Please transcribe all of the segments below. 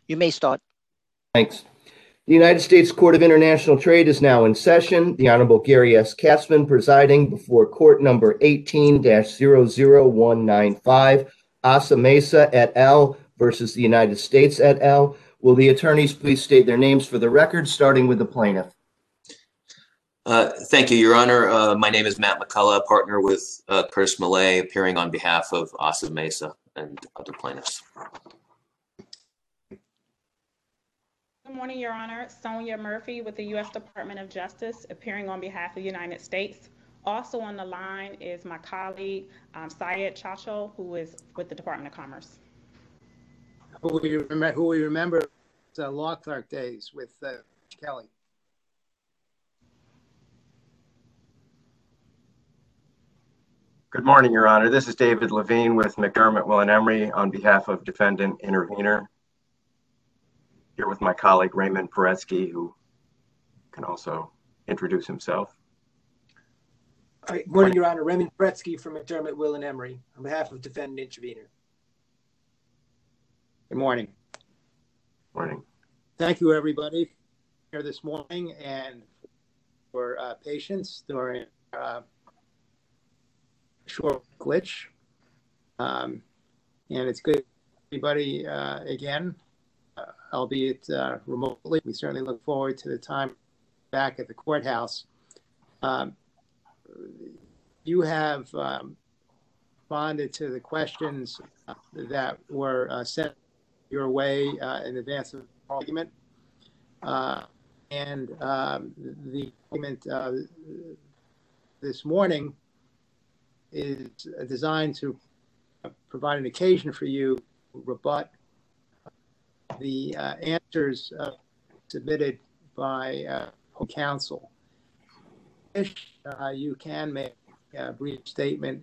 You may start. Thanks. The United States Court of International Trade is now in session. The Honorable Gary S. Katzman presiding before court number 18-00195, Asa Mesa et al. Versus the United States et al. Will the attorneys please state their names for the record, starting with the plaintiff? Thank you, Your Honor. My name is Matt McCullough, partner with Curtis Millay, appearing on behalf of Asa Mesa and other plaintiffs. Good morning, Your Honor. Sonia Murphy with the U.S. Department of Justice, appearing on behalf of the United States. Also on the line is my colleague, Syed Chacho, who is with the Department of Commerce. Who we remember law clerk days with Kelly. Good morning, Your Honor. This is David Levine with McDermott, Will & Emery on behalf of defendant intervener. Here with my colleague Raymond Paretsky, who can also introduce himself. All right, good morning, Your Honor. Raymond Paretsky from McDermott, Will & Emery on behalf of defendant intervener. Good morning. Morning. Thank you, everybody, here this morning and for patience during a short glitch. And it's good, everybody, again. Albeit remotely. We certainly look forward to the time back at the courthouse. You have responded to the questions that were sent your way in advance of the argument. And the argument this morning is designed to provide an occasion for you to rebut the answers submitted by counsel. If you can make a brief statement,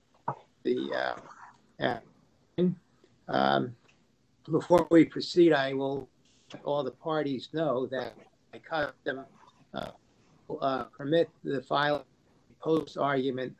before we proceed, I will let all the parties know that I custom permit the filing post-argument.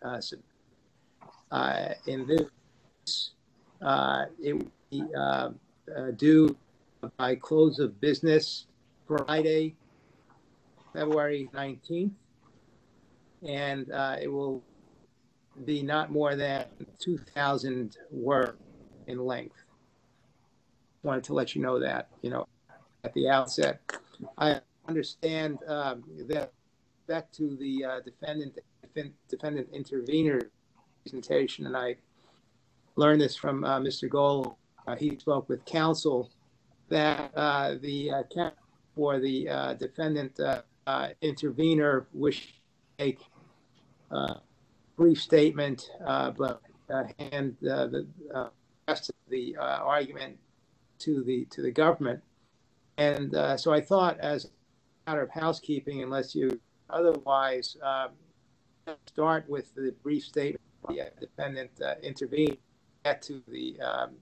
In this, it will be due by close of business Friday, February 19th, and it will be not more than 2,000 words in length. Wanted to let you know that, at the outset. I understand that back to the defendant intervener presentation, and I learned this from Mr. Gold. He spoke with counsel that the for the defendant intervener wish to make a brief statement, but hand the rest of the argument to the government. And so I thought, as a matter of housekeeping, unless you otherwise start with the brief statement by the defendant intervene, get to the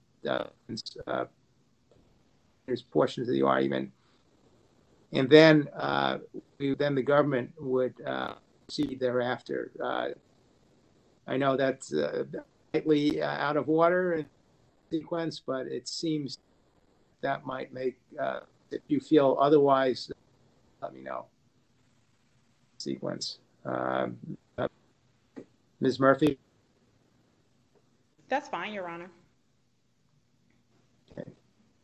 portions of the argument, and then the government would proceed thereafter. I know that's slightly out of order in sequence, but it seems that might make, if you feel otherwise, let me know. Sequence. Ms. Murphy? That's fine, Your Honor. Okay.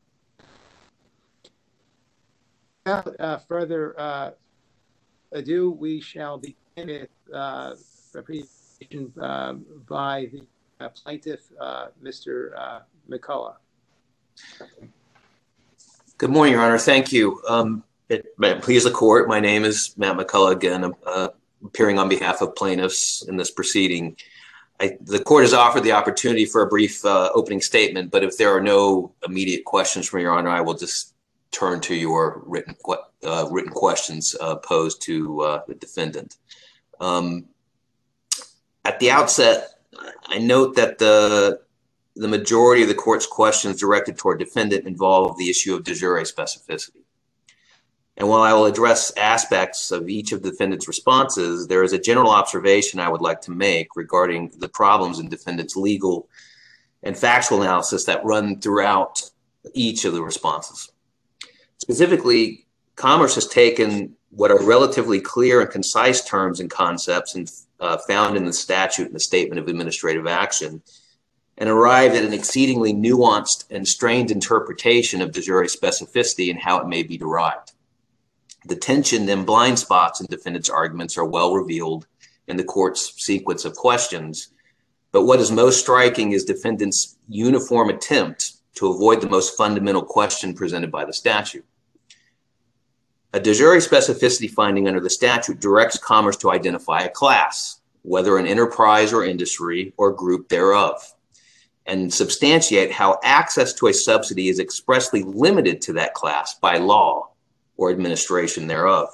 Without further ado, we shall begin with a presentation by the plaintiff, Mr. McCullough. Good morning, Your Honor. Thank you. Please, the court. My name is Matt McCullough again. I'm appearing on behalf of plaintiffs in this proceeding. The court has offered the opportunity for a brief opening statement, but if there are no immediate questions from Your Honor, I will just turn to your written questions posed to the defendant. At the outset, I note that the majority of the court's questions directed toward defendant involve the issue of de jure specificity. And while I will address aspects of each of the defendant's responses, there is a general observation I would like to make regarding the problems in defendant's legal and factual analysis that run throughout each of the responses. Specifically, Commerce has taken what are relatively clear and concise terms and concepts and found in the statute and the Statement of Administrative Action, and arrived at an exceedingly nuanced and strained interpretation of de jure specificity and how it may be derived. The tension and blind spots in defendants' arguments are well revealed in the court's sequence of questions, but what is most striking is defendants' uniform attempt to avoid the most fundamental question presented by the statute. A de jure specificity finding under the statute directs Commerce to identify a class, whether an enterprise or industry or group thereof, and substantiate how access to a subsidy is expressly limited to that class by law or administration thereof.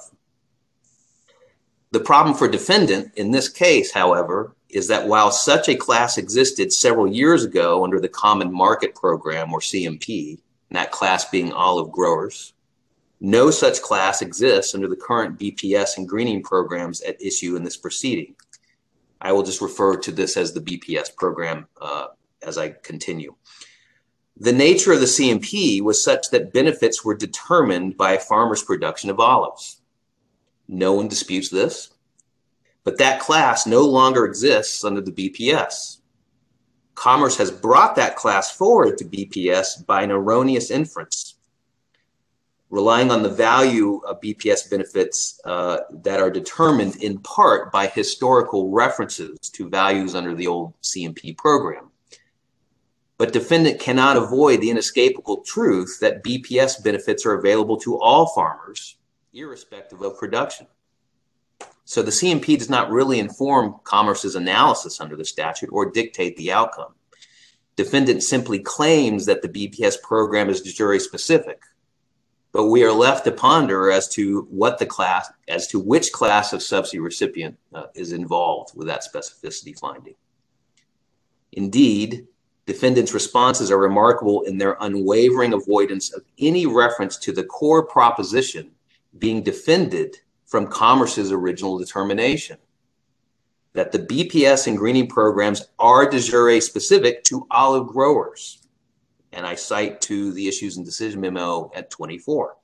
The problem for defendant in this case, however, is that while such a class existed several years ago under the Common Market Program, or CMP, and that class being olive growers, no such class exists under the current BPS and greening programs at issue in this proceeding. I will just refer to this as the BPS program as I continue. The nature of the CMP was such that benefits were determined by a farmer's production of olives. No one disputes this, but that class no longer exists under the BPS. Commerce has brought that class forward to BPS by an erroneous inference, relying on the value of BPS benefits that are determined in part by historical references to values under the old CMP program. But defendant cannot avoid the inescapable truth that BPS benefits are available to all farmers, irrespective of production. So the CMP does not really inform Commerce's analysis under the statute or dictate the outcome. Defendant simply claims that the BPS program is de jure specific, but we are left to ponder as to which class of subsidy recipient is involved with that specificity finding. Indeed, defendants' responses are remarkable in their unwavering avoidance of any reference to the core proposition being defended from Commerce's original determination, that the BPS and greening programs are de jure specific to olive growers. And I cite to the issues and decision memo at 24.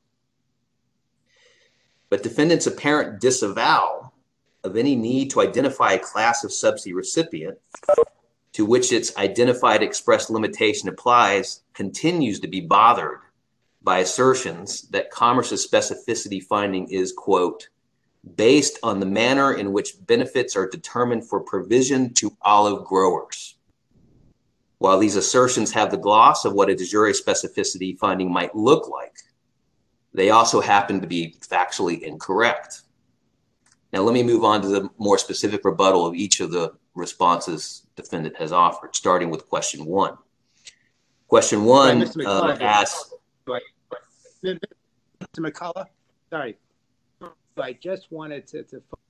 But defendants' apparent disavowal of any need to identify a class of subsidy recipient to which its identified express limitation applies continues to be bothered by assertions that Commerce's specificity finding is, quote, based on the manner in which benefits are determined for provision to olive growers. While these assertions have the gloss of what a de jure specificity finding might look like, they also happen to be factually incorrect. Now, let me move on to the more specific rebuttal of each of the responses defendant has offered, starting with question one. Question one asks... Mr. McCullough, sorry. I just wanted to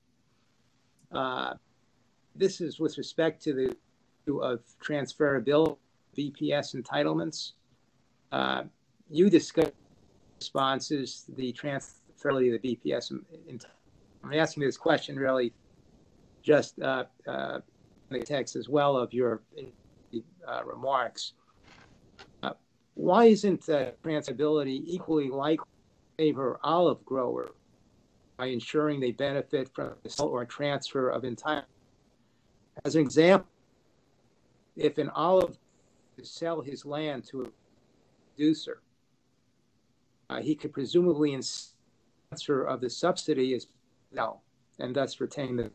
this is with respect to the issue of transferability BPS entitlements. You discussed responses to the transferability of the BPS. I'm asking this question really just in the text as well of your remarks. Why isn't transferability equally likely to favor olive growers by ensuring they benefit from the sale or transfer of entitlement? As an example, if an olive to sell his land to a producer, he could presumably transfer of the subsidy as well, and thus retain the.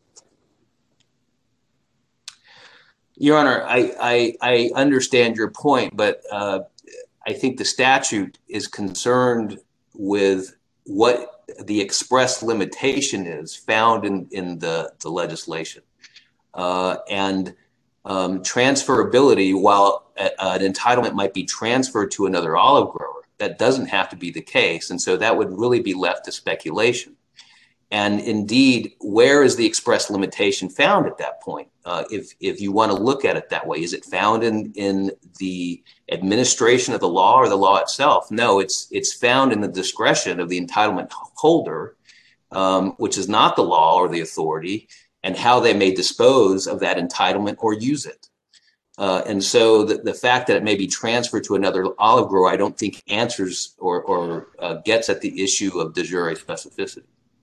Your Honor, I understand your point, but I think the statute is concerned with what the express limitation is found in the legislation. And transferability, while an entitlement might be transferred to another olive grower, that doesn't have to be the case. And so that would really be left to speculation. And indeed, where is the express limitation found at that point? If you want to look at it that way, is it found in the administration of the law or the law itself? No, it's found in the discretion of the entitlement holder, which is not the law or the authority, and how they may dispose of that entitlement or use it. And so the fact that it may be transferred to another olive grower, I don't think answers or gets at the issue of de jure specificity.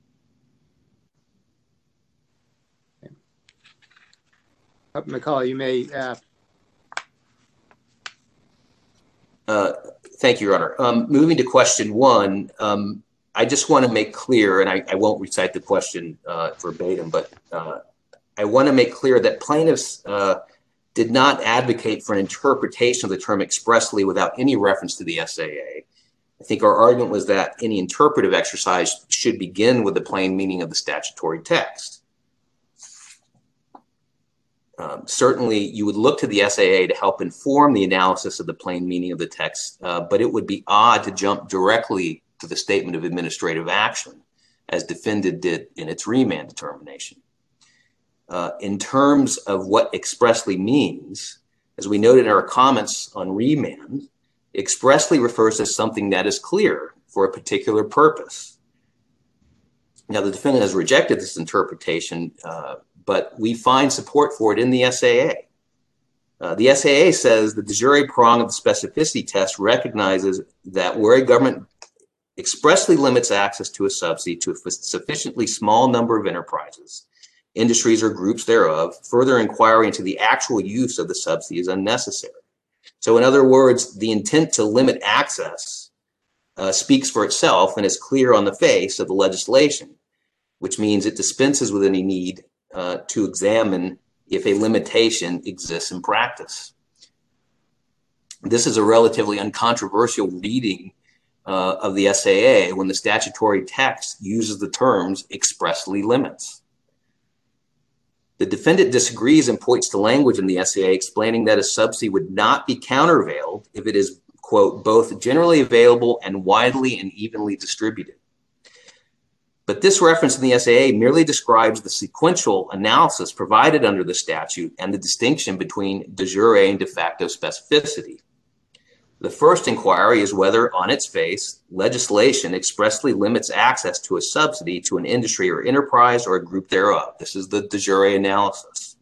McCullough, you may. Thank you, Your Honor. Moving to question one, I just want to make clear, and I won't recite the question verbatim, but I want to make clear that plaintiffs did not advocate for an interpretation of the term expressly without any reference to the SAA. I think our argument was that any interpretive exercise should begin with the plain meaning of the statutory text. Certainly, you would look to the SAA to help inform the analysis of the plain meaning of the text, but it would be odd to jump directly to the statement of administrative action, as defendant did in its remand determination. In terms of what expressly means, as we noted in our comments on remand, expressly refers to something that is clear for a particular purpose. Now, the defendant has rejected this interpretation, but we find support for it in the SAA. The SAA says the de jure prong of the specificity test recognizes that where a government expressly limits access to a subsidy to a sufficiently small number of enterprises, industries, or groups thereof, further inquiry into the actual use of the subsidy is unnecessary. So in other words, the intent to limit access speaks for itself and is clear on the face of the legislation, which means it dispenses with any need to examine if a limitation exists in practice. This is a relatively uncontroversial reading of the SAA when the statutory text uses the terms expressly limits. The defendant disagrees and points to language in the SAA explaining that a subsidy would not be countervailed if it is, quote, both generally available and widely and evenly distributed. But this reference in the SAA merely describes the sequential analysis provided under the statute and the distinction between de jure and de facto specificity. The first inquiry is whether, on its face, legislation expressly limits access to a subsidy to an industry or enterprise or a group thereof. This is the de jure analysis.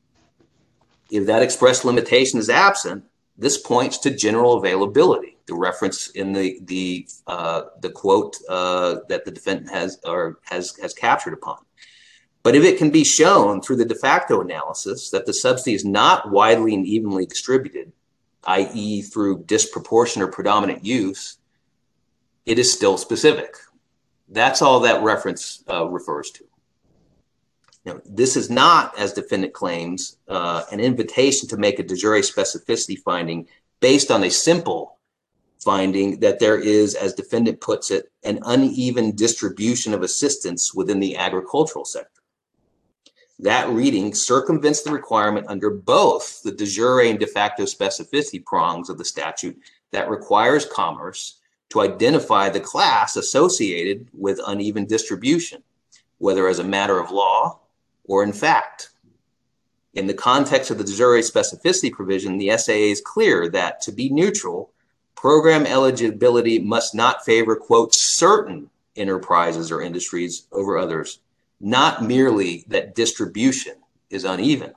If that express limitation is absent, this points to general availability, the reference in the quote that the defendant has captured upon. But if it can be shown through the de facto analysis that the subsidy is not widely and evenly distributed, i.e. through disproportionate or predominant use, it is still specific. That's all that reference refers to. Now, this is not, as defendant claims, an invitation to make a de jure specificity finding based on a simple finding that there is, as defendant puts it, an uneven distribution of assistance within the agricultural sector. That reading circumvents the requirement under both the de jure and de facto specificity prongs of the statute that requires Commerce to identify the class associated with uneven distribution, whether as a matter of law or in fact. In the context of the de jure specificity provision, the SAA is clear that to be neutral, program eligibility must not favor, quote, certain enterprises or industries over others, not merely that distribution is uneven.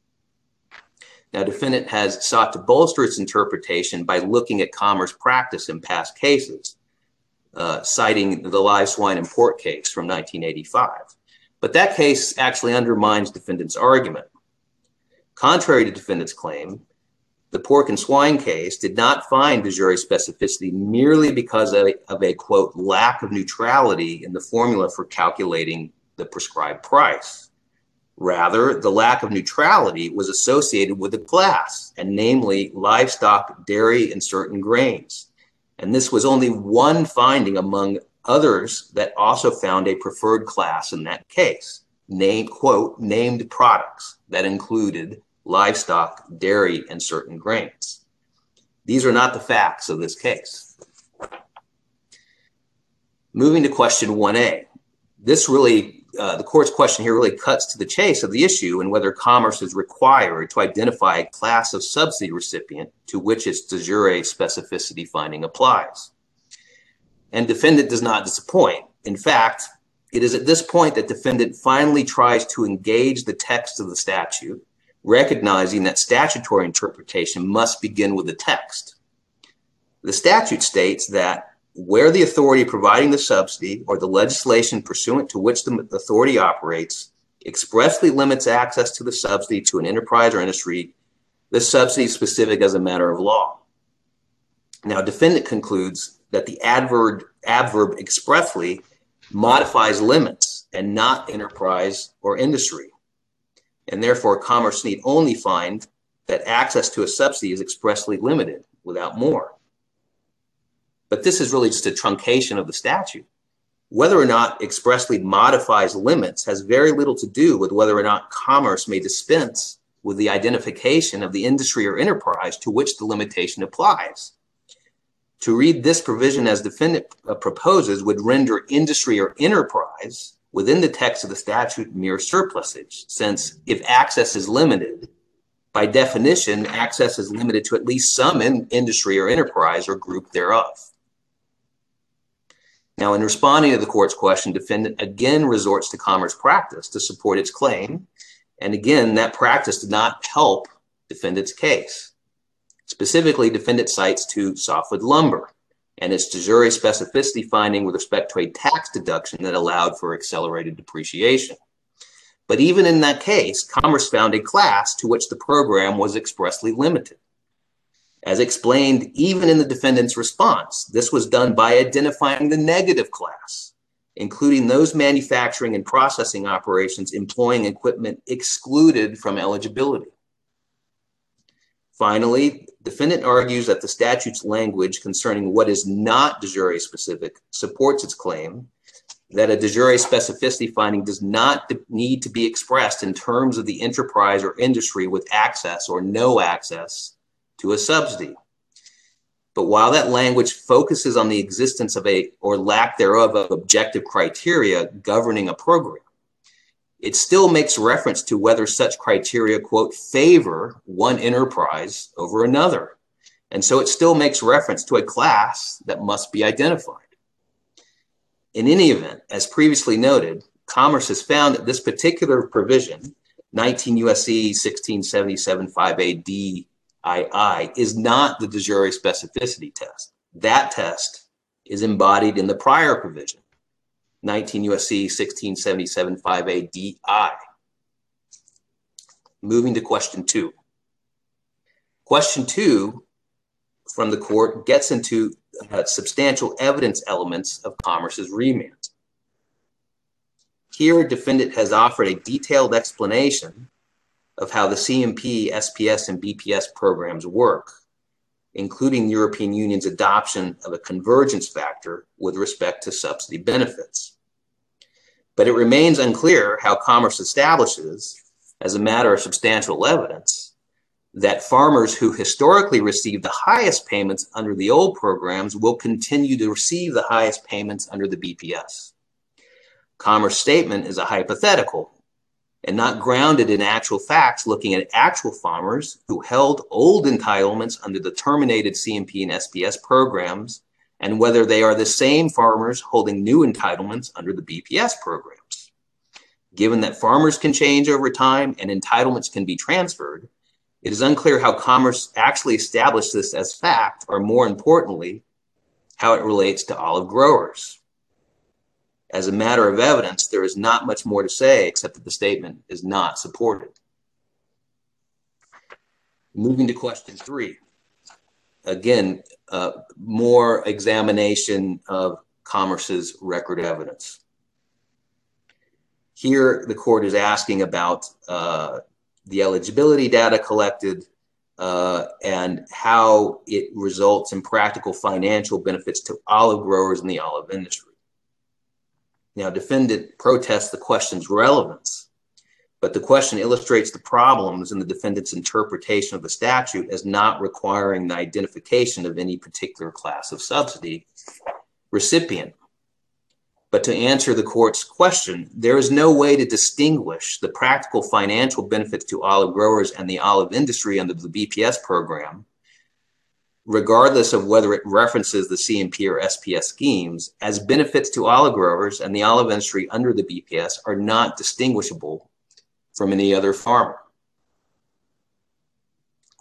Now, defendant has sought to bolster its interpretation by looking at Commerce practice in past cases, citing the live swine and pork case from 1985. But that case actually undermines defendant's argument. Contrary to defendant's claim, the pork and swine case did not find de jure specificity merely because of a, quote, lack of neutrality in the formula for calculating the prescribed price. Rather, the lack of neutrality was associated with the class, and namely livestock, dairy, and certain grains. And this was only one finding among others that also found a preferred class in that case, quote, named products that included livestock, dairy, and certain grains. These are not the facts of this case. Moving to question 1A, this really the court's question here really cuts to the chase of the issue and whether Commerce is required to identify a class of subsidy recipient to which its de jure specificity finding applies. And defendant does not disappoint. In fact, it is at this point that defendant finally tries to engage the text of the statute, recognizing that statutory interpretation must begin with the text. The statute states that where the authority providing the subsidy or the legislation pursuant to which the authority operates expressly limits access to the subsidy to an enterprise or industry, the subsidy is specific as a matter of law. Now, defendant concludes that the adverb expressly modifies limits and not enterprise or industry. And therefore, Commerce need only find that access to a subsidy is expressly limited without more. But this is really just a truncation of the statute. Whether or not expressly modifies limits has very little to do with whether or not Commerce may dispense with the identification of the industry or enterprise to which the limitation applies. To read this provision as defendant proposes would render industry or enterprise within the text of the statute mere surplusage, since if access is limited, by definition, access is limited to at least some industry or enterprise or group thereof. Now, in responding to the court's question, defendant again resorts to Commerce practice to support its claim. And again, that practice did not help defendant's case. Specifically, defendant cites to Softwood Lumber and its de jure specificity finding with respect to a tax deduction that allowed for accelerated depreciation. But even in that case, Commerce found a class to which the program was expressly limited. As explained, even in the defendant's response, this was done by identifying the negative class, including those manufacturing and processing operations employing equipment excluded from eligibility. Finally, defendant argues that the statute's language concerning what is not de jure specific supports its claim that a de jure specificity finding does not need to be expressed in terms of the enterprise or industry with access or no access to a subsidy. But while that language focuses on the existence of a or lack thereof of objective criteria governing a program, it still makes reference to whether such criteria, quote, favor one enterprise over another. And so it still makes reference to a class that must be identified. In any event, as previously noted, Commerce has found that this particular provision, 19 U.S.C. 1677 5A DII, is not the de jure specificity test. That test is embodied in the prior provision, 19 U.S.C. 1677 5A DI. Moving to question 2. Question 2 from the court gets into substantial evidence elements of Commerce's remand. Here, defendant has offered a detailed explanation of how the CMP, SPS, and BPS programs work, including the European Union's adoption of a convergence factor with respect to subsidy benefits. But it remains unclear how Commerce establishes, as a matter of substantial evidence, that farmers who historically received the highest payments under the old programs will continue to receive the highest payments under the BPS. Commerce statement is a hypothetical and not grounded in actual facts, looking at actual farmers who held old entitlements under the terminated CMP and SPS programs and whether they are the same farmers holding new entitlements under the BPS programs. Given that farmers can change over time and entitlements can be transferred, it is unclear how Commerce actually established this as fact, or more importantly, how it relates to olive growers. As a matter of evidence, there is not much more to say except that the statement is not supported. Moving to question 3. Again, more examination of Commerce's record evidence. Here, the court is asking about the eligibility data collected and how it results in practical financial benefits to olive growers in the olive industry. Now, defendant protests the question's relevance, but the question illustrates the problems in the defendant's interpretation of the statute as not requiring the identification of any particular class of subsidy recipient. But to answer the court's question, there is no way to distinguish the practical financial benefits to olive growers and the olive industry under the BPS program, regardless of whether it references the CMP or SPS schemes, as benefits to olive growers and the olive industry under the BPS are not distinguishable from any other farmer.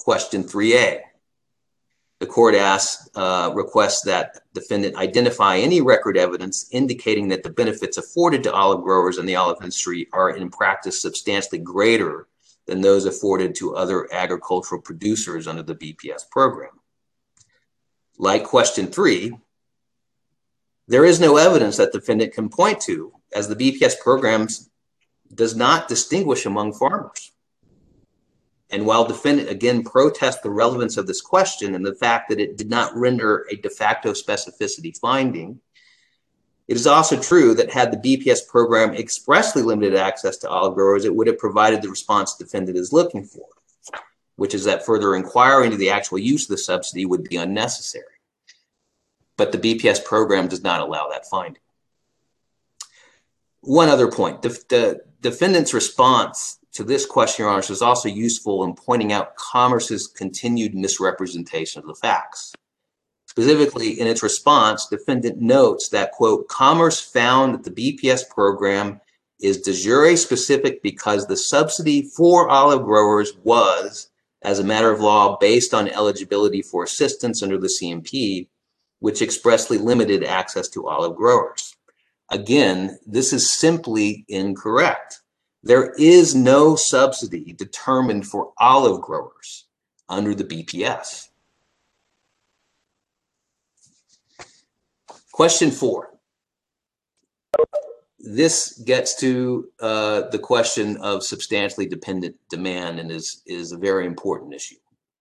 Question 3A. The court requests that defendant identify any record evidence indicating that the benefits afforded to olive growers in the olive industry are in practice substantially greater than those afforded to other agricultural producers under the BPS program. Like question 3, there is no evidence that defendant can point to, as the BPS programs does not distinguish among farmers. And while defendant again protests the relevance of this question and the fact that it did not render a de facto specificity finding, it is also true that had the BPS program expressly limited access to olive growers, it would have provided the response defendant is looking for, which is that further inquiry into the actual use of the subsidy would be unnecessary. But the BPS program does not allow that finding. One other point, the defendant's response to this question, Your Honor, is also useful in pointing out Commerce's continued misrepresentation of the facts. Specifically, in its response, defendant notes that, quote, Commerce found that the BPS program is de jure specific because the subsidy for olive growers was, as a matter of law, based on eligibility for assistance under the CMP, which expressly limited access to olive growers. Again, this is simply incorrect. There is no subsidy determined for olive growers under the BPS. Question 4. This gets to the question of substantially dependent demand and is a very important issue.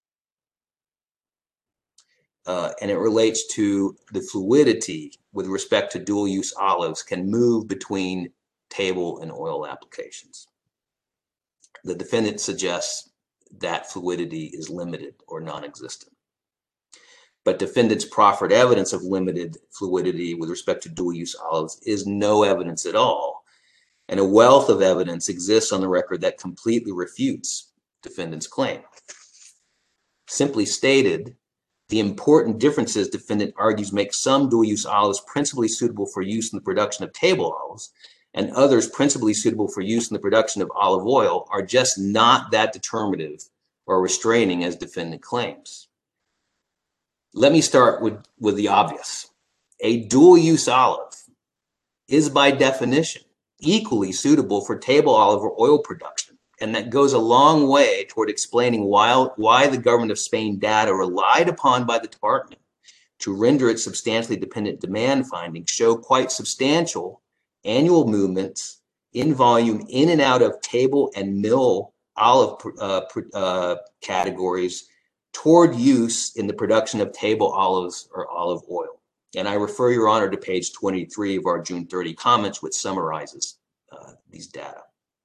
And it relates to the fluidity with respect to dual use olives can move between table and oil applications. The defendant suggests that fluidity is limited or non-existent. But defendant's proffered evidence of limited fluidity with respect to dual use olives is no evidence at all. And a wealth of evidence exists on the record that completely refutes defendant's claim. Simply stated, the important differences defendant argues make some dual use olives principally suitable for use in the production of table olives and others principally suitable for use in the production of olive oil are just not that determinative or restraining as defendant claims. Let me start with the obvious. A dual use olive is by definition equally suitable for table olive or oil production. And that goes a long way toward explaining why the government of Spain data relied upon by the department to render its substantially dependent demand findings show quite substantial annual movements in volume in and out of table and mill olive categories toward use in the production of table olives or olive oil. And I refer Your Honor to page 23 of our June 30 comments, which summarizes these data.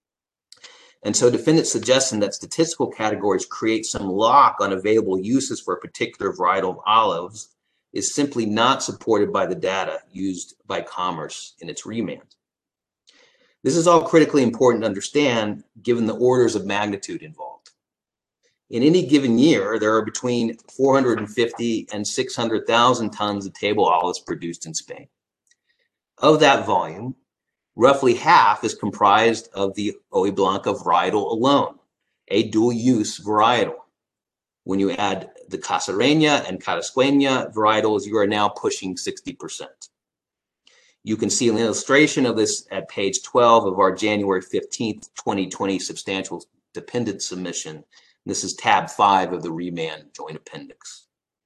And so defendant's suggestion that statistical categories create some lock on available uses for a particular varietal of olives is simply not supported by the data used by Commerce in its remand. This is all critically important to understand given the orders of magnitude involved. In any given year, there are between 450 and 600,000 tons of table olives produced in Spain. Of that volume, roughly half is comprised of the Hoja Blanca varietal alone, a dual-use varietal. When you add the Casareña and Carrasqueña varietals, you are now pushing 60%. You can see an illustration of this at page 12 of our January 15th, 2020 substantial dependent submission. This is tab 5 of the remand joint appendix.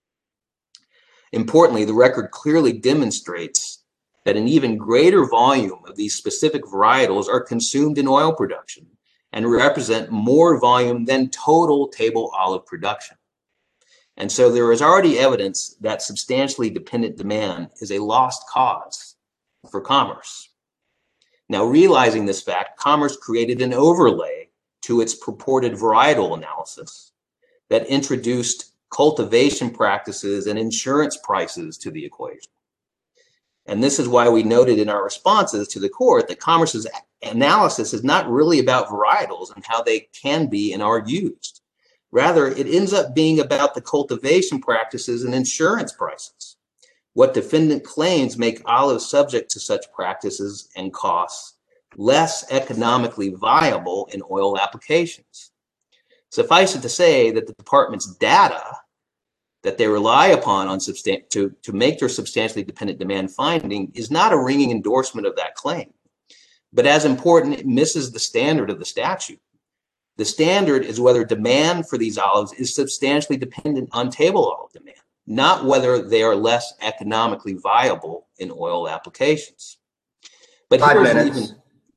Importantly, the record clearly demonstrates that an even greater volume of these specific varietals are consumed in oil production and represent more volume than total table olive production. And so there is already evidence that substantially dependent demand is a lost cause for Commerce. Now, realizing this fact, Commerce created an overlay to its purported varietal analysis that introduced cultivation practices and insurance prices to the equation. And this is why we noted in our responses to the court that Commerce's analysis is not really about varietals and how they can be and are used. Rather, it ends up being about the cultivation practices and insurance prices. What defendant claims make olives subject to such practices and costs less economically viable in oil applications. Suffice it to say that the department's data that they rely upon to make their substantially dependent demand finding is not a ringing endorsement of that claim. But as important, it misses the standard of the statute. The standard is whether demand for these olives is substantially dependent on table olive demand, not whether they are less economically viable in oil applications. But 5 minutes.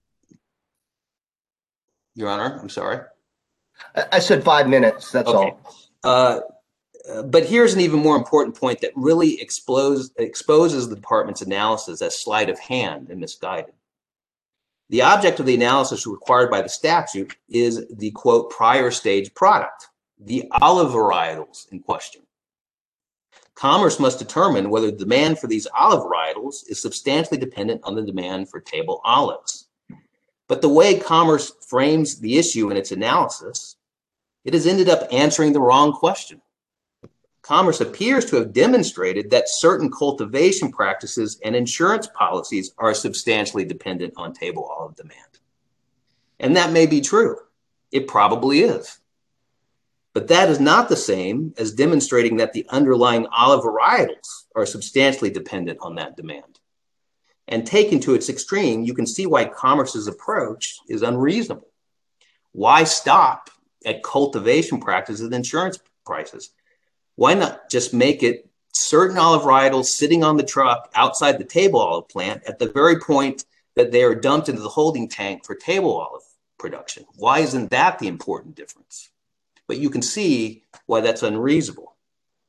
Your Honor, I'm sorry. I said 5 minutes, that's okay. all. But here's an even more important point that really exposes the department's analysis as sleight of hand and misguided. The object of the analysis required by the statute is the, quote, prior stage product, the olive varietals in question. Commerce must determine whether the demand for these olive varietals is substantially dependent on the demand for table olives. But the way Commerce frames the issue in its analysis, it has ended up answering the wrong question. Commerce appears to have demonstrated that certain cultivation practices and insurance policies are substantially dependent on table olive demand. And that may be true. It probably is. But that is not the same as demonstrating that the underlying olive varietals are substantially dependent on that demand. And taken to its extreme, you can see why Commerce's approach is unreasonable. Why stop at cultivation practices and insurance prices? Why not just make it certain olive varietals sitting on the truck outside the table olive plant at the very point that they are dumped into the holding tank for table olive production? Why isn't that the important difference? But you can see why that's unreasonable.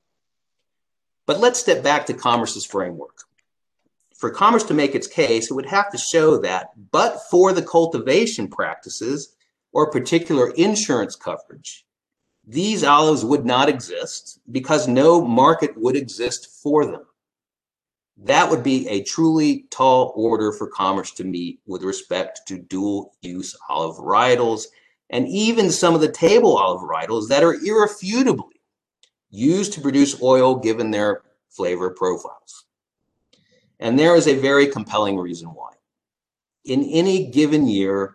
But let's step back to Commerce's framework. For Commerce to make its case, it would have to show that, but for the cultivation practices or particular insurance coverage, these olives would not exist because no market would exist for them. That would be a truly tall order for Commerce to meet with respect to dual use olive varietals and even some of the table olive varietals that are irrefutably used to produce oil given their flavor profiles. And there is a very compelling reason why. In any given year,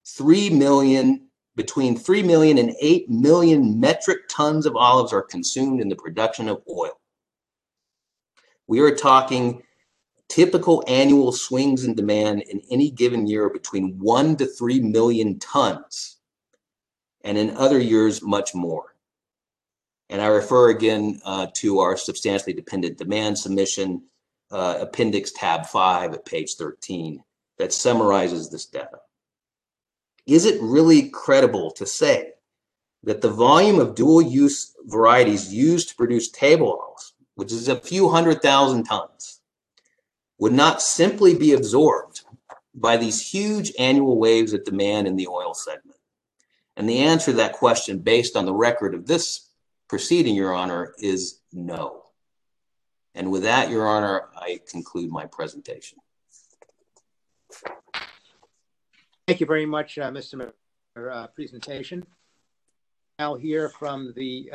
between 3 million and 8 million metric tons of olives are consumed in the production of oil. We are talking typical annual swings in demand in any given year between 1 to 3 million tons, and in other years, much more. And I refer again to our substantially dependent demand submission, appendix tab 5 at page 13, that summarizes this data. Is it really credible to say that the volume of dual use varieties used to produce table olives, which is a few 100,000 tons, would not simply be absorbed by these huge annual waves of demand in the oil segment? And the answer to that question, based on the record of this proceeding, Your Honor, is no. And with that, Your Honor, I conclude my presentation. Thank you very much, Mr. Presentation. Now hear from the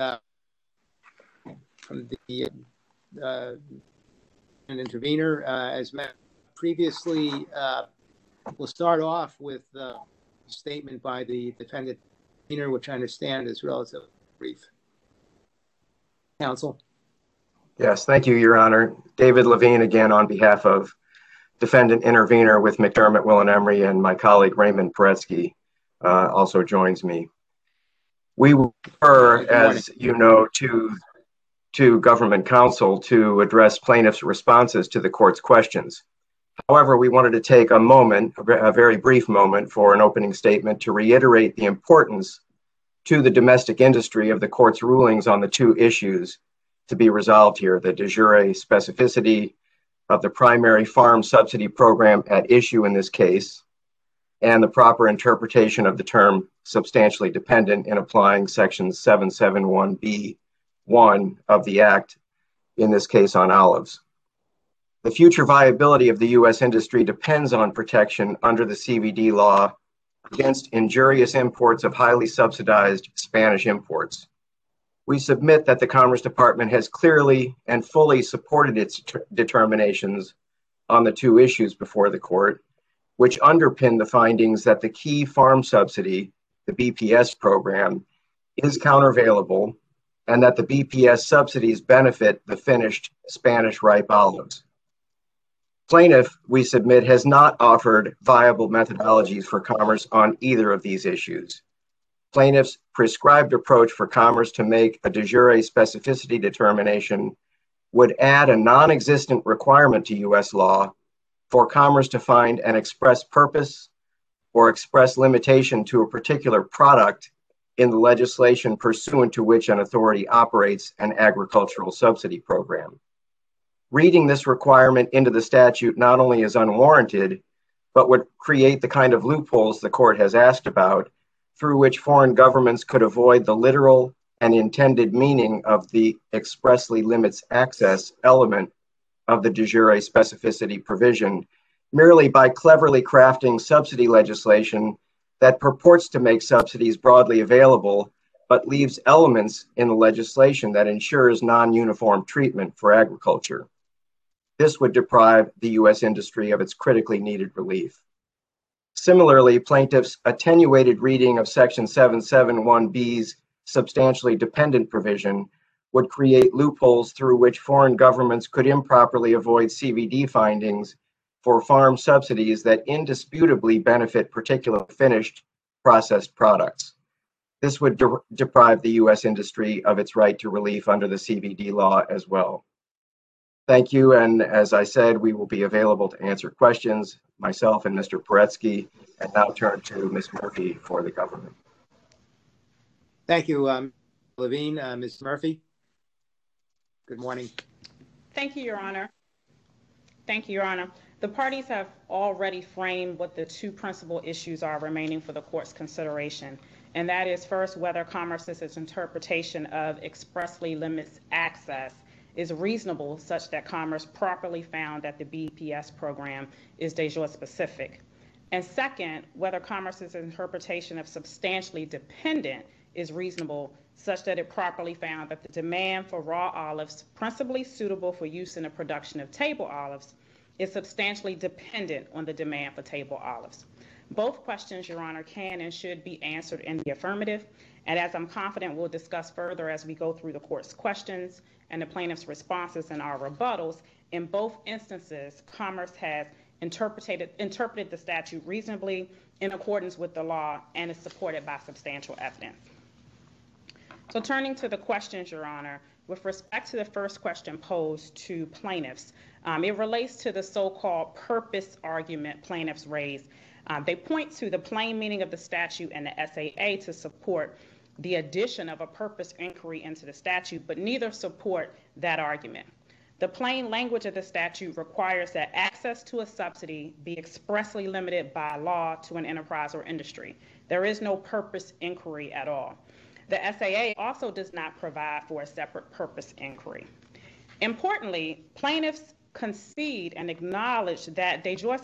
intervener. As previously, we'll start off with a statement by the defendant intervener, which I understand is relatively brief. Counsel. Yes, thank you, Your Honor. David Levine again on behalf of defendant intervener with McDermott, Will and Emery, and my colleague Raymond Paretsky also joins me. We were, as you know, to government counsel to address plaintiffs' responses to the court's questions. However, we wanted to take a moment, a very brief moment, for an opening statement to reiterate the importance to the domestic industry of the court's rulings on the two issues to be resolved here: the de jure specificity of the primary farm subsidy program at issue in this case, and the proper interpretation of the term substantially dependent in applying section 771B1 of the Act, in this case on olives. The future viability of the U.S. industry depends on protection under the CVD law against injurious imports of highly subsidized Spanish imports. We submit that the Commerce Department has clearly and fully supported its determinations on the two issues before the court, which underpin the findings that the key farm subsidy, the BPS program, is countervailable and that the BPS subsidies benefit the finished Spanish ripe olives. Plaintiff, we submit, has not offered viable methodologies for Commerce on either of these issues. Plaintiff's prescribed approach for Commerce to make a de jure specificity determination would add a non-existent requirement to U.S. law for Commerce to find an express purpose or express limitation to a particular product in the legislation pursuant to which an authority operates an agricultural subsidy program. Reading this requirement into the statute not only is unwarranted, but would create the kind of loopholes the court has asked about, through which foreign governments could avoid the literal and intended meaning of the expressly limits access element of the de jure specificity provision, merely by cleverly crafting subsidy legislation that purports to make subsidies broadly available, but leaves elements in the legislation that ensures non-uniform treatment for agriculture. This would deprive the U.S. industry of its critically needed relief. Similarly, plaintiffs' attenuated reading of Section 771B's substantially dependent provision would create loopholes through which foreign governments could improperly avoid CVD findings for farm subsidies that indisputably benefit particular finished processed products. This would deprive the U.S. industry of its right to relief under the CVD law as well. Thank you, and as I said, we will be available to answer questions, myself and Mr. Paretsky, and now turn to Ms. Murphy for the government. Thank you, Levine. Ms. Murphy, good morning. Thank you, Your Honor. Thank you, Your Honor. The parties have already framed what the two principal issues are remaining for the court's consideration, and that is first, whether Commerce's interpretation of expressly limits access is reasonable such that Commerce properly found that the BPS program is de jure specific. And second, whether Commerce's interpretation of substantially dependent is reasonable such that it properly found that the demand for raw olives, principally suitable for use in the production of table olives, is substantially dependent on the demand for table olives. Both questions, Your Honor, can and should be answered in the affirmative, and as I'm confident we'll discuss further as we go through the court's questions and the plaintiff's responses and our rebuttals, in both instances, Commerce has interpreted the statute reasonably in accordance with the law and is supported by substantial evidence. So turning to the questions, Your Honor, with respect to the first question posed to plaintiffs, it relates to the so-called purpose argument plaintiffs raised. They point to the plain meaning of the statute and the SAA to support the addition of a purpose inquiry into the statute, but neither support that argument. The plain language of the statute requires that access to a subsidy be expressly limited by law to an enterprise or industry. There is no purpose inquiry at all. The SAA also does not provide for a separate purpose inquiry. Importantly, plaintiffs concede and acknowledge that de jure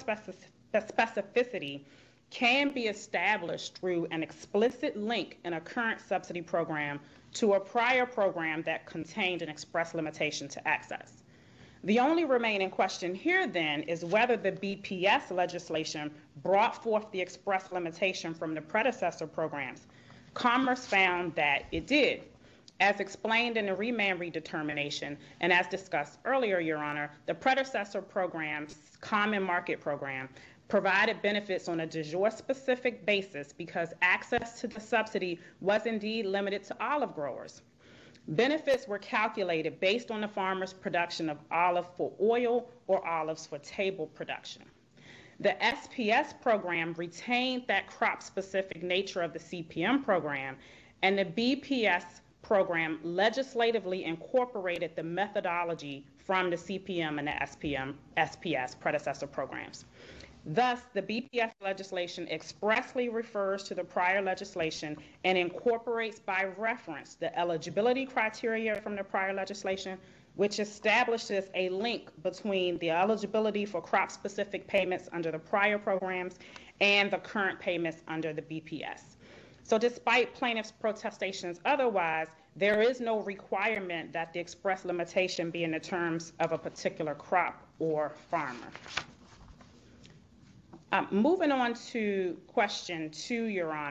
specificity can be established through an explicit link in a current subsidy program to a prior program that contained an express limitation to access. The only remaining question here then is whether the BPS legislation brought forth the express limitation from the predecessor programs. Commerce found that it did. As explained in the remand redetermination, and as discussed earlier, Your Honor, the predecessor program's common market program provided benefits on a de jure specific basis because access to the subsidy was indeed limited to olive growers. Benefits were calculated based on the farmer's production of olive for oil or olives for table production. The SPS program retained that crop-specific nature of the CPM program, and the BPS program legislatively incorporated the methodology from the CPM and the SPS predecessor programs. Thus, the BPS legislation expressly refers to the prior legislation and incorporates by reference the eligibility criteria from the prior legislation, which establishes a link between the eligibility for crop-specific payments under the prior programs and the current payments under the BPS. So despite plaintiffs' protestations otherwise, there is no requirement that the express limitation be in the terms of a particular crop or farmer. Moving on to question 2, Your Honor,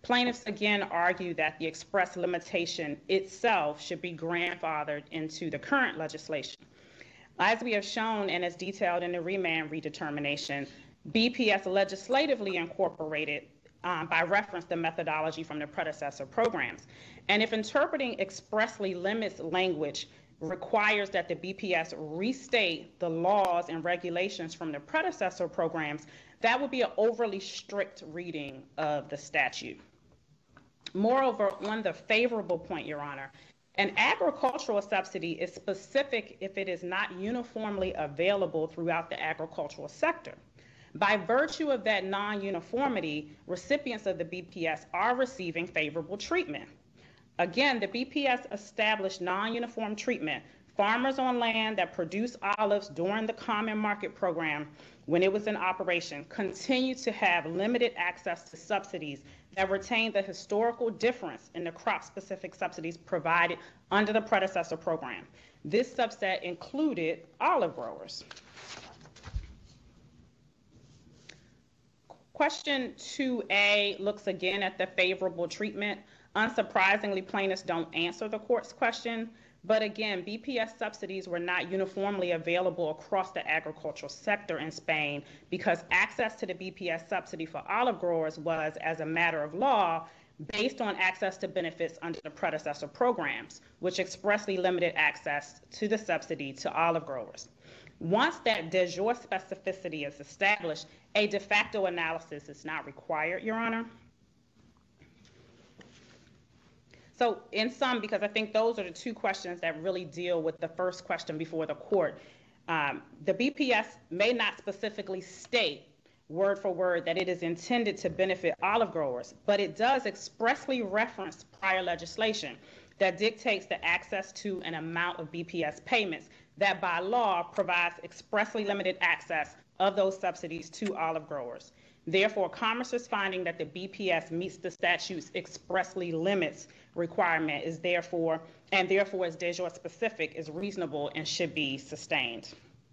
Plaintiffs again argue that the express limitation itself should be grandfathered into the current legislation. As we have shown and as detailed in the remand redetermination, BPS legislatively incorporated by reference the methodology from the predecessor programs. And if interpreting expressly limits language requires that the BPS restate the laws and regulations from the predecessor programs, that would be an overly strict reading of the statute. Moreover, on the favorable point, Your Honor, an agricultural subsidy is specific if it is not uniformly available throughout the agricultural sector. By virtue of that non-uniformity, recipients of the BPS are receiving favorable treatment. Again, the BPS established non-uniform treatment. Farmers on land that produce olives during the Common Market Program, when it was in operation, continue to have limited access to subsidies that retain the historical difference in the crop-specific subsidies provided under the predecessor program. This subset included olive growers. Question 2A looks again at the favorable treatment. Unsurprisingly, plaintiffs don't answer the court's question, but again, BPS subsidies were not uniformly available across the agricultural sector in Spain because access to the BPS subsidy for olive growers was, as a matter of law, based on access to benefits under the predecessor programs, which expressly limited access to the subsidy to olive growers. Once that de jure specificity is established, a de facto analysis is not required, Your Honor. So in sum, because I think those are the two questions that really deal with the first question before the court, the BPS may not specifically state word for word that it is intended to benefit olive growers, but it does expressly reference prior legislation that dictates the access to an amount of BPS payments that by law provides expressly limited access of those subsidies to olive growers. Therefore, Commerce's finding that the BPS meets the statute's expressly limits requirement is therefore is de jure specific, is reasonable and should be sustained.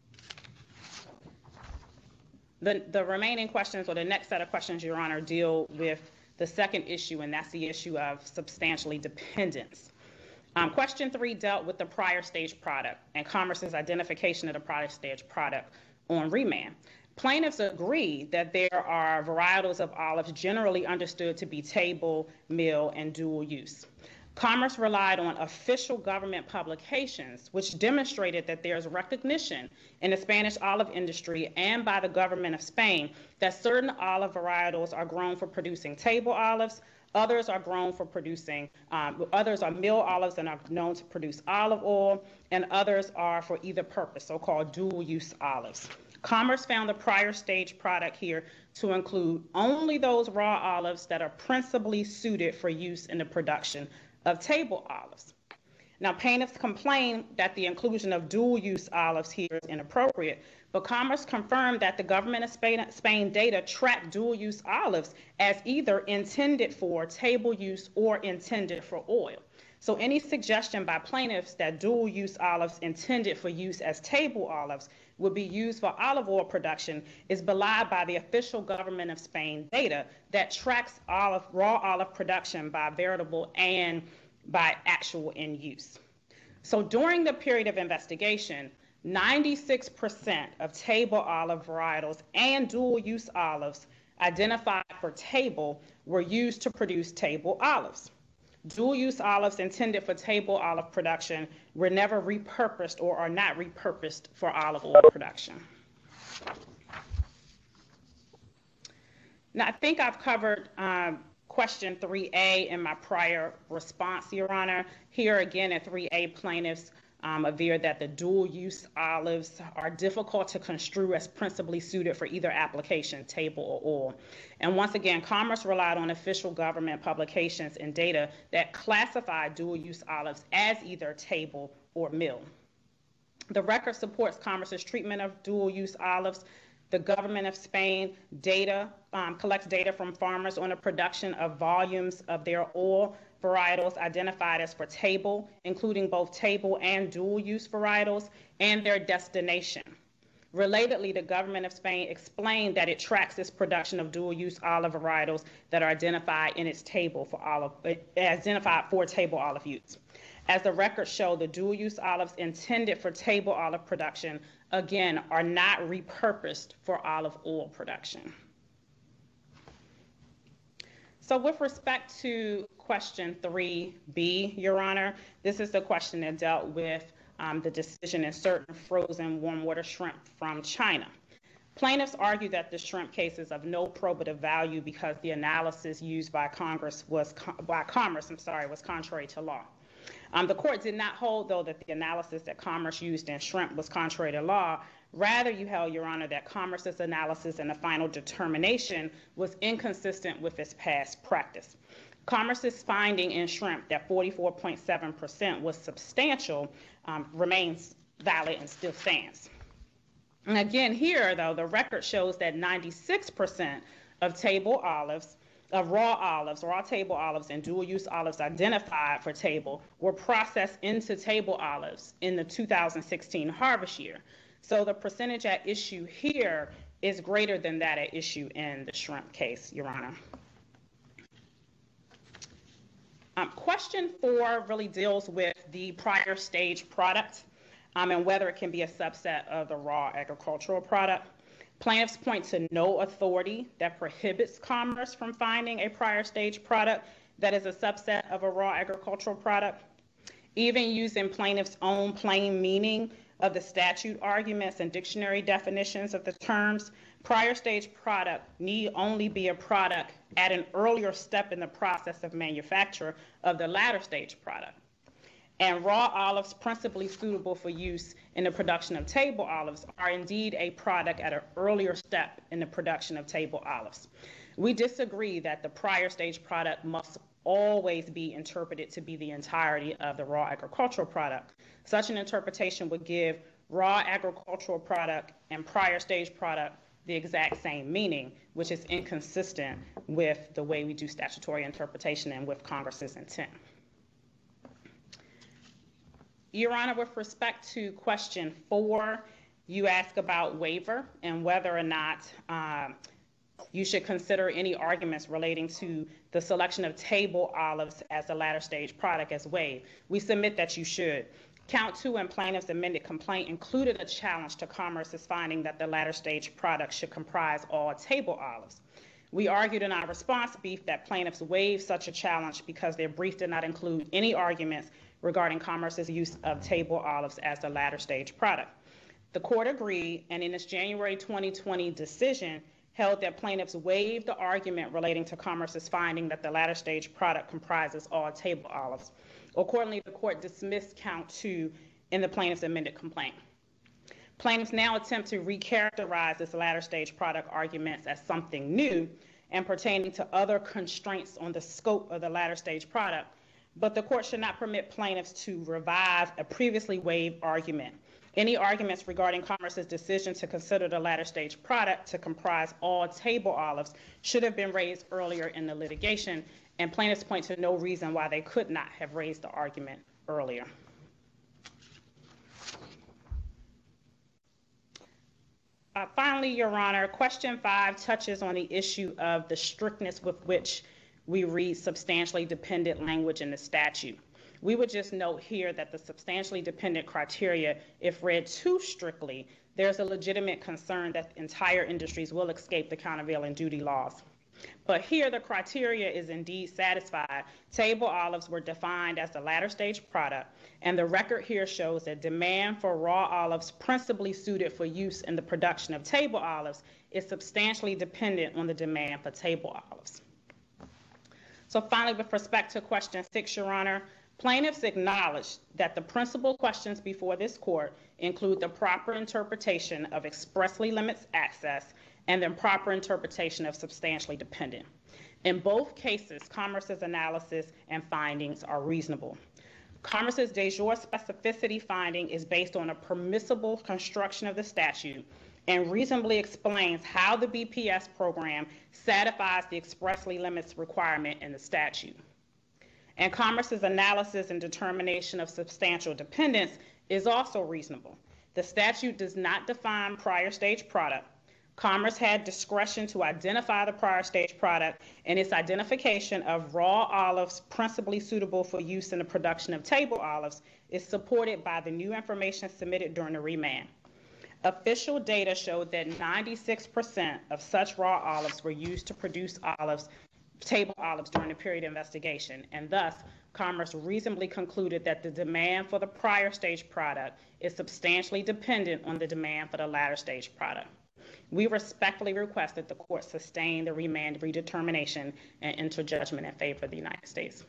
The remaining questions, or the next set of questions, Your Honor, deal with the second issue, and that's the issue of substantially dependence. Question 3 dealt with the prior stage product and Commerce's identification of the prior stage product on remand. Plaintiffs agree that there are varietals of olives generally understood to be table, meal, and dual use. Commerce relied on official government publications, which demonstrated that there's recognition in the Spanish olive industry and by the government of Spain that certain olive varietals are grown for producing table olives, others are grown for producing, others are meal olives and are known to produce olive oil, and others are for either purpose, so-called dual-use olives. Commerce found the prior stage product here to include only those raw olives that are principally suited for use in the production of table olives. Now, plaintiffs complain that the inclusion of dual-use olives here is inappropriate, but Commerce confirmed that the government of Spain data tracked dual-use olives as either intended for table use or intended for oil. So any suggestion by plaintiffs that dual-use olives intended for use as table olives would be used for olive oil production is belied by the official government of Spain data that tracks raw olive production by veritable and by actual end use. So during the period of investigation, 96% of table olive varietals and dual-use olives identified for table were used to produce table olives. Dual-use olives intended for table olive production were never repurposed or are not repurposed for olive oil production. Now, I think I've covered question 3A in my prior response, Your Honor. Here again at 3A, plaintiffs aver that the dual-use olives are difficult to construe as principally suited for either application, table or oil. And once again, Commerce relied on official government publications and data that classify dual-use olives as either table or meal. The record supports Commerce's treatment of dual-use olives. The government of Spain collects data from farmers on the production of volumes of their oil varietals identified as for table, including both table and dual-use varietals, and their destination. Relatedly, the government of Spain explained that it tracks its production of dual-use olive varietals that are identified in its table for table olive use. As the records show, the dual-use olives intended for table olive production, again, are not repurposed for olive oil production. So with respect to question 3B, Your Honor, this is the question that dealt with the decision in certain frozen warm water shrimp from China. Plaintiffs argue that the shrimp case is of no probative value because the analysis used by Commerce was contrary to law. The court did not hold, though, that the analysis that Commerce used in shrimp was contrary to law. Rather, you held, Your Honor, that Commerce's analysis and the final determination was inconsistent with its past practice. Commerce's finding in shrimp that 44.7% was substantial remains valid and still stands. And again, here, though, the record shows that 96% of table olives, raw table olives and dual-use olives identified for table were processed into table olives in the 2016 harvest year. So the percentage at issue here is greater than that at issue in the shrimp case, Your Honor. Question 4 really deals with the prior stage product and whether it can be a subset of the raw agricultural product. Plaintiffs point to no authority that prohibits Commerce from finding a prior stage product that is a subset of a raw agricultural product. Even using plaintiffs' own plain meaning of the statute arguments and dictionary definitions of the terms, prior stage product need only be a product at an earlier step in the process of manufacture of the latter stage product. And raw olives principally suitable for use in the production of table olives are indeed a product at an earlier step in the production of table olives. We disagree that the prior stage product must always be interpreted to be the entirety of the raw agricultural product. Such an interpretation would give raw agricultural product and prior stage product the exact same meaning, which is inconsistent with the way we do statutory interpretation and with Congress's intent. Your Honor, with respect to question 4, you ask about waiver and whether or not you should consider any arguments relating to the selection of table olives as the latter stage product as waived. We submit that you should. Count 2 in plaintiff's amended complaint included a challenge to Commerce's finding that the latter stage product should comprise all table olives. We argued in our response brief that plaintiffs waived such a challenge because their brief did not include any arguments regarding Commerce's use of table olives as the latter stage product. The court agreed, and in its January 2020 decision, held that plaintiffs waived the argument relating to Commerce's finding that the latter stage product comprises all table olives. Accordingly, the court dismissed count 2 in the plaintiff's amended complaint. Plaintiffs now attempt to recharacterize this latter stage product arguments as something new and pertaining to other constraints on the scope of the latter stage product, but the court should not permit plaintiffs to revive a previously waived argument. Any arguments regarding Commerce's decision to consider the latter stage product to comprise all table olives should have been raised earlier in the litigation, and plaintiffs point to no reason why they could not have raised the argument earlier. Finally, Your Honor, question 5 touches on the issue of the strictness with which we read substantially dependent language in the statute. We would just note here that the substantially dependent criteria, if read too strictly, there's a legitimate concern that entire industries will escape the countervailing duty laws. But here the criteria is indeed satisfied. Table olives were defined as the latter stage product, and the record here shows that demand for raw olives principally suited for use in the production of table olives is substantially dependent on the demand for table olives. So finally, with respect to question 6, Your Honor, plaintiffs acknowledge that the principal questions before this court include the proper interpretation of expressly limits access and the proper interpretation of substantially dependent. In both cases, Commerce's analysis and findings are reasonable. Commerce's de jure specificity finding is based on a permissible construction of the statute and reasonably explains how the BPS program satisfies the expressly limits requirement in the statute. And Commerce's analysis and determination of substantial dependence is also reasonable. The statute does not define prior stage product. Commerce had discretion to identify the prior stage product, and its identification of raw olives principally suitable for use in the production of table olives is supported by the new information submitted during the remand. Official data showed that 96% of such raw olives were used to produce table olives during the period of investigation, and thus Commerce reasonably concluded that the demand for the prior stage product is substantially dependent on the demand for the latter stage product. We respectfully request that the court sustain the remand redetermination and enter judgment in favor of the United States.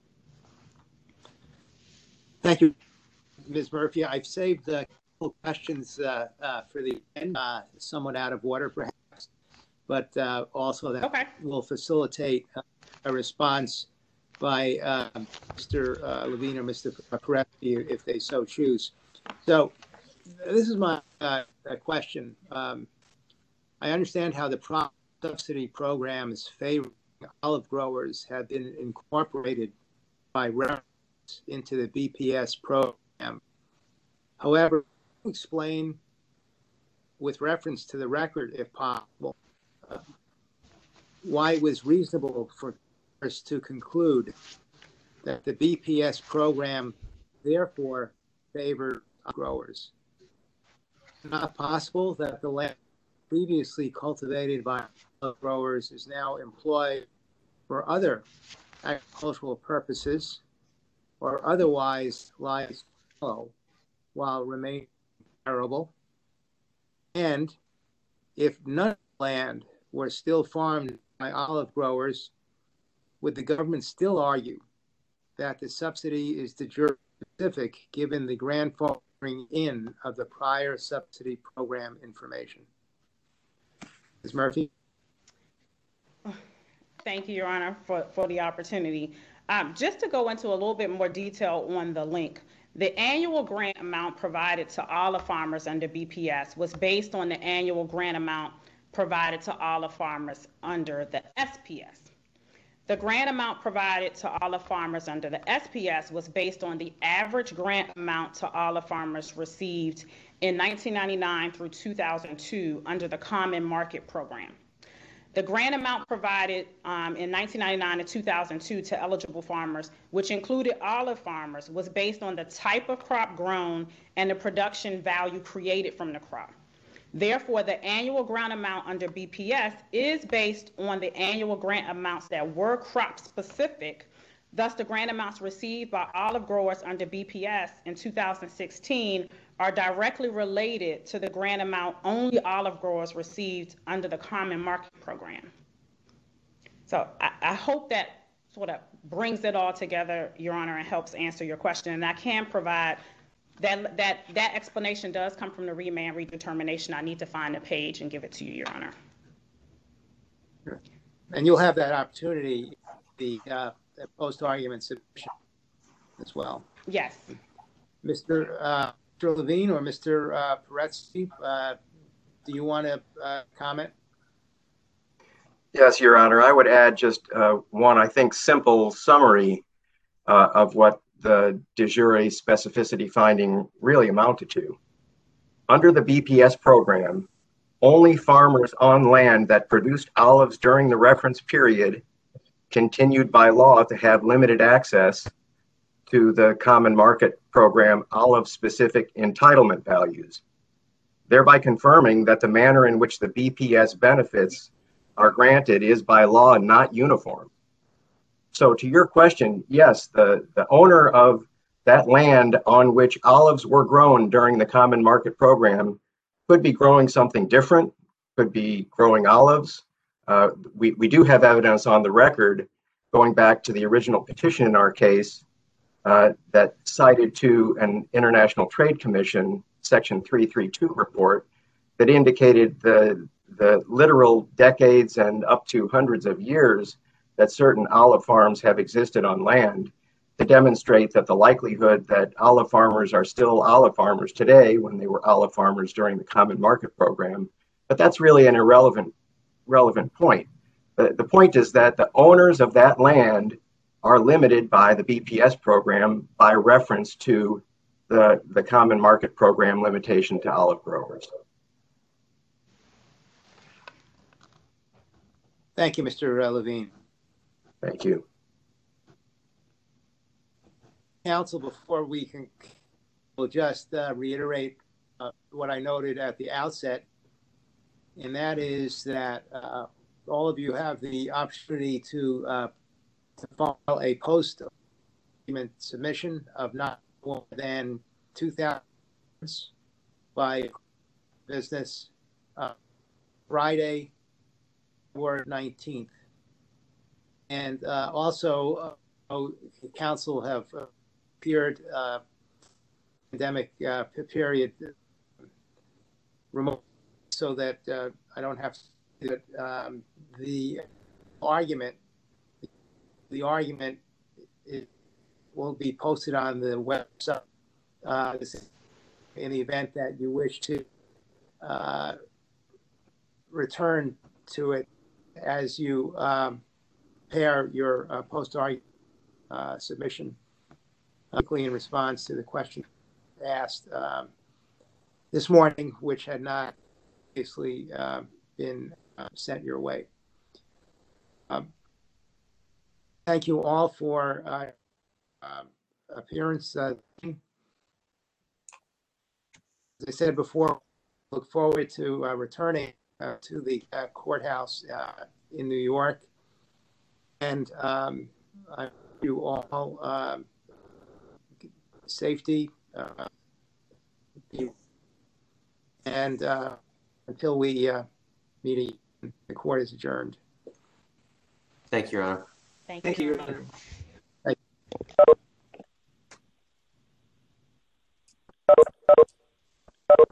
Thank you, Ms. Murphy. I've saved a couple questions for the end, somewhat out of order perhaps, but also that will facilitate a response by Mr. Levine or Mr. Paretsky if they so choose. So this is my question. I understand how the subsidy programs favoring olive growers have been incorporated by reference into the BPS program. However, explain with reference to the record, if possible, why it was reasonable for us to conclude that the BPS program therefore favored growers. It's not possible that the land previously cultivated by growers is now employed for other agricultural purposes or otherwise lies low while remaining arable. And if none of the land were still farmed by olive growers, would the government still argue that the subsidy is de jure specific given the grandfathering in of the prior subsidy program information? Ms. Murphy? Thank you, Your Honor, for the opportunity. Just to go into a little bit more detail on the link, the annual grant amount provided to olive farmers under BPS was based on the annual grant amount provided to olive farmers under the SPS. The grant amount provided to olive farmers under the SPS was based on the average grant amount to olive farmers received in 1999 through 2002 under the Common Market Program. The grant amount provided in 1999 to 2002 to eligible farmers, which included olive farmers, was based on the type of crop grown and the production value created from the crop. Therefore, the annual grant amount under BPS is based on the annual grant amounts that were crop specific. Thus, the grant amounts received by olive growers under BPS in 2016 are directly related to the grant amount only olive growers received under the Common Market Program. So I hope that sort of brings it all together, Your Honor, and helps answer your question. And I can provide that explanation does come from the remand redetermination. I need to find the page and give it to you, Your Honor. And you'll have that opportunity, the post-argument submission as well. Yes. Mr. Levine or Mr. Paretsky, do you want to comment? Yes, Your Honor. I would add just one, I think, simple summary of what the de jure specificity finding really amounted to. Under the BPS program, only farmers on land that produced olives during the reference period continued by law to have limited access to the Common Market Program olive-specific entitlement values, thereby confirming that the manner in which the BPS benefits are granted is by law not uniform. So to your question, yes, the owner of that land on which olives were grown during the Common Market Program could be growing something different, could be growing olives. We do have evidence on the record going back to the original petition in our case that cited to an International Trade Commission Section 332 report that indicated the literal decades and up to hundreds of years that certain olive farms have existed on land to demonstrate that the likelihood that olive farmers are still olive farmers today when they were olive farmers during the Common Market Program. But that's really an irrelevant point. The point is that the owners of that land are limited by the BPS program by reference to the common market program limitation to olive growers. Thank you, Mr. Levine. Thank you. Council, before we can, we'll just reiterate what I noted at the outset, and that is that all of you have the opportunity to file a post-document submission of not more than 2,000 by business Friday, February 19th. And also, council have appeared pandemic period remote, so that I don't have to do it. The argument will be posted on the website in the event that you wish to return to it as you prepare your post-argument submission, quickly in response to the question asked this morning, which had not obviously been sent your way. Thank you all for appearance. As I said before, look forward to returning to the courthouse in New York. And I wish you all safety. And until we meet again, the court is adjourned. Thank you, Your Honor. Thank Thank you, you, Your Your Honor. Honor.